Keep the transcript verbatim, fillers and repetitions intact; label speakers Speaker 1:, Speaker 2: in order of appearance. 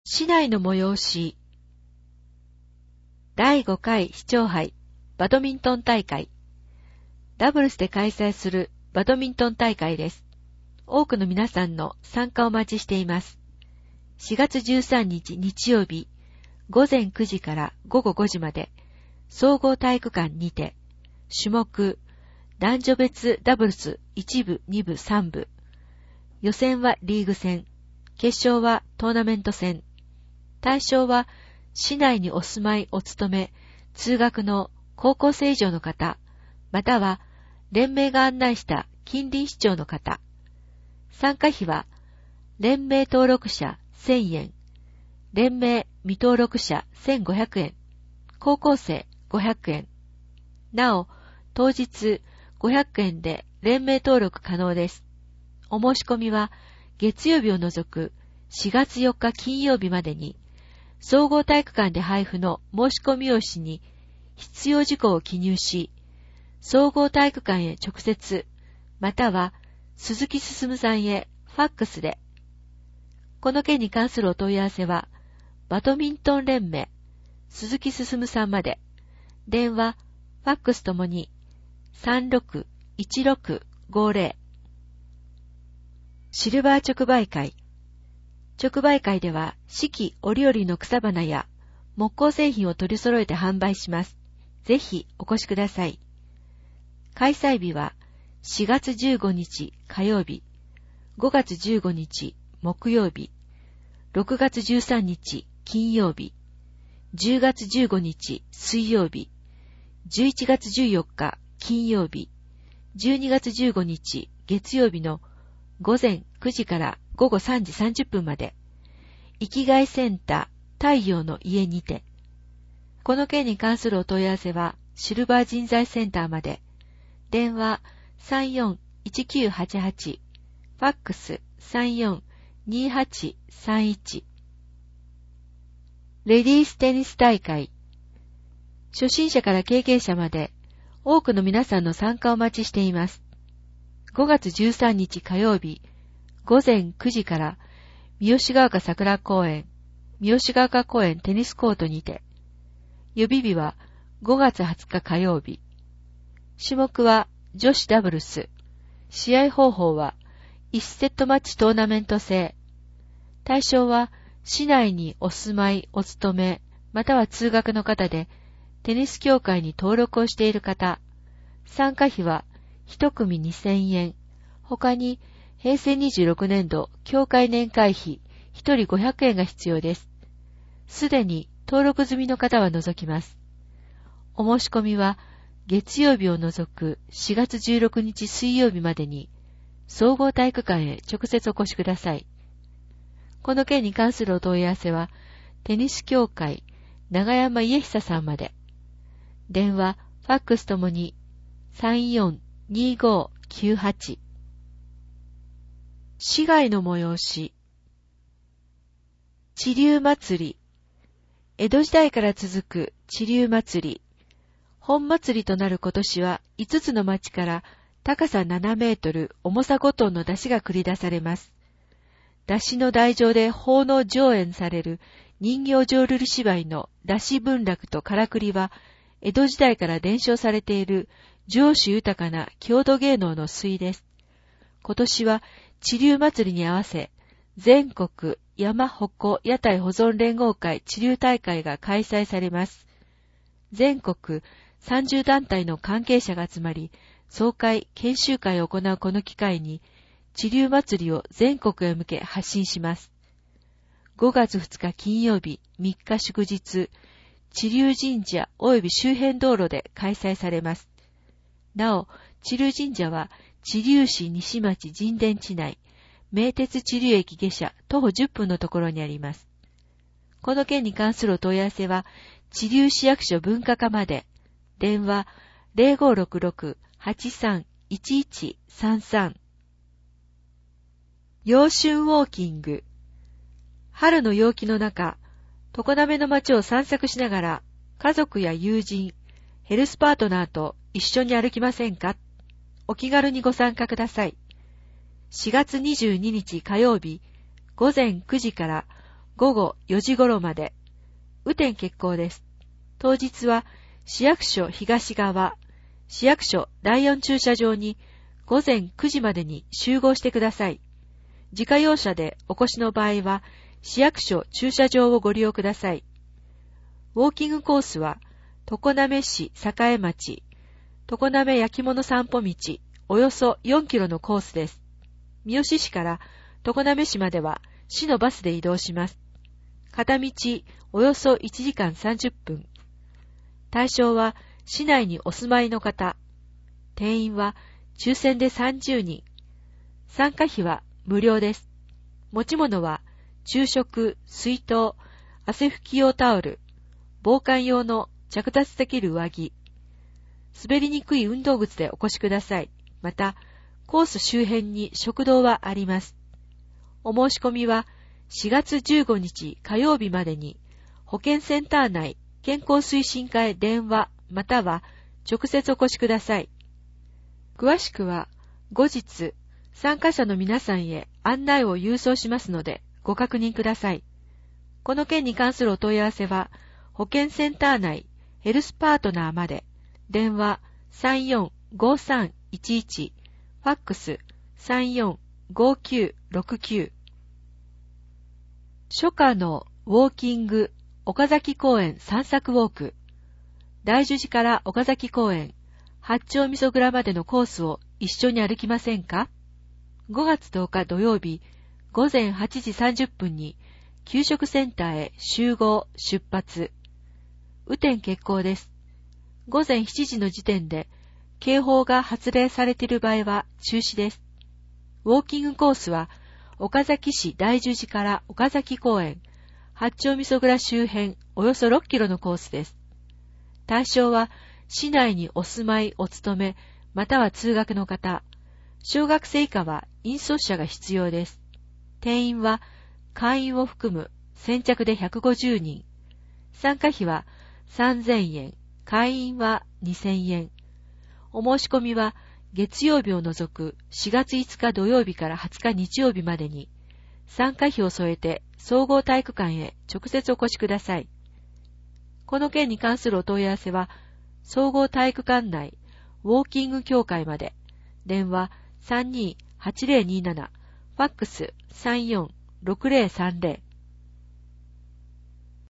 Speaker 1: 市内の催し、だいごかい市長杯バドミントン大会。ダブルスで開催するバドミントン大会です。多くの皆さんの参加をお待ちしています。しがつじゅうさんにち日曜日、ごぜんくじからごごごじまで、総合体育館にて、種目、男女別ダブルスいちぶ、にぶ、さんぶ、予選はリーグ戦、決勝はトーナメント戦、対象は市内にお住まいお勤め、通学の高校生以上の方、または連盟が案内した近隣市長の方。参加費は連盟登録者せんえん、連盟未登録者せんごひゃくえん、高校生ごひゃくえん。なお、当日ごひゃくえんで連盟登録可能です。お申し込みは月曜日を除くしがつよっか金曜日までに、総合体育館で配布の申し込み用紙に必要事項を記入し、総合体育館へ直接、または鈴木進さんへファックスで。この件に関するお問い合わせは、バドミントン連盟、鈴木進さんまで。電話、ファックスともに さんろくいちろくごぜろ。シルバー直売会。直売会では四季折々の草花や木工製品を取り揃えて販売します。ぜひお越しください。開催日はしがつじゅうごにち火曜日、ごがつじゅうごにち木曜日、ろくがつじゅうさんにち金曜日、じゅうがつじゅうごにち水曜日、じゅういちがつじゅうよっか金曜日、じゅうにがつじゅうごにち月曜日のごぜんくじからごごさんじさんじゅっぷんまで、生きがいセンター太陽の家にて。この件に関するお問い合わせはシルバー人材センターまで。電話 さんよんいちきゅうはちはち、ファックス さんよんにはちさんいち。レディーステニス大会。初心者から経験者まで多くの皆さんの参加をお待ちしています。ごがつじゅうさんにち火曜日、ごぜんくじから三好ヶ丘桜公園、三好ヶ丘公園テニスコートにて。予備日はごがつはつか火曜日。種目は女子ダブルス。試合方法はいちセットマッチトーナメント制。対象は市内にお住まい、お勤め、または通学の方で、テニス協会に登録をしている方。参加費は一組にせんえん。他にへいせいにじゅうろくねんど協会年会費一人ごひゃくえんが必要です。すでに登録済みの方は除きます。お申し込みは月曜日を除くしがつじゅうろくにち水曜日までに総合体育館へ直接お越しください。この件に関するお問い合わせはテニス協会長山家久さんまで。電話、ファックスともに さんよんにごきゅうはち。市外の催し。知立祭り。江戸時代から続く知立祭り。本祭りとなる今年はいつつの町から高さななメートル、重さごトンの出汁が繰り出されます。出汁の台上で奉納上演される人形浄瑠璃芝居の出汁文楽とからくりは、江戸時代から伝承されている情緒豊かな郷土芸能の粋です。今年は知立祭りに合わせ、全国山鉾屋台保存連合会知立大会が開催されます。全国さんじゅうだんたいの関係者が集まり、総会、研修会を行うこの機会に、知立祭りを全国へ向け発信します。ごがつふつか金曜日、みっか祝日、知立神社及び周辺道路で開催されます。なお、知立神社は、知立市西町神殿地内、名鉄知立駅下車徒歩じゅっぷんのところにあります。この件に関するお問い合わせは、知立市役所文化課まで。電話 ゼロごろくろく はちさん いちいちさんさん。陽春ウォーキング。春の陽気の中、常滑の街を散策しながら、家族や友人、ヘルスパートナーと一緒に歩きませんか？お気軽にご参加ください。しがつにじゅうににち火曜日、ごぜんくじから午後よじ頃まで。雨天決行です。当日は市役所東側、市役所だいよん駐車場に午前くじまでに集合してください。自家用車でお越しの場合は市役所駐車場をご利用ください。ウォーキングコースは常滑市栄町、常滑焼き物散歩道、およそよんキロのコースです。三好市から常滑市までは市のバスで移動します。片道およそいちじかんさんじゅっぷん。対象は市内にお住まいの方。定員は抽選でさんじゅうにん。参加費は無料です。持ち物は昼食、水筒、汗拭き用タオル、防寒用の着脱できる上着。滑りにくい運動靴でお越しください。また、コース周辺に食堂はあります。お申し込みはしがつじゅうごにち火曜日までに、保健センター内健康推進課へ電話または直接お越しください。詳しくは後日参加者の皆さんへ案内を郵送しますのでご確認ください。この件に関するお問い合わせは保健センター内ヘルスパートナーまで。電話 さんよんごさんいちいち、ファックス さんよんごきゅうろくきゅう。初夏のウォーキング岡崎公園散策ウォーク。大樹寺から岡崎公園、八丁味噌蔵までのコースを一緒に歩きませんか？ごがつとおか土曜日、午前はちじさんじゅっぷんに給食センターへ集合出発。雨天決行です。午前しちじの時点で警報が発令されている場合は中止です。ウォーキングコースは岡崎市大樹寺から岡崎公園、八丁味噌蔵周辺およそろっキロのコースです。対象は市内にお住まい、お勤め、または通学の方。小学生以下は引率者が必要です。定員は会員を含む先着でひゃくごじゅうにん。参加費はさんぜんえん、会員はにせんえん。お申し込みは月曜日を除くしがついつか土曜日からはつか日曜日までに、参加費を添えて総合体育館へ直接お越しください。この件に関するお問い合わせは、総合体育館内ウォーキング協会まで。電話 さんにーはちぜろにーなな、ファックス さんよんろくぜろさんぜろ。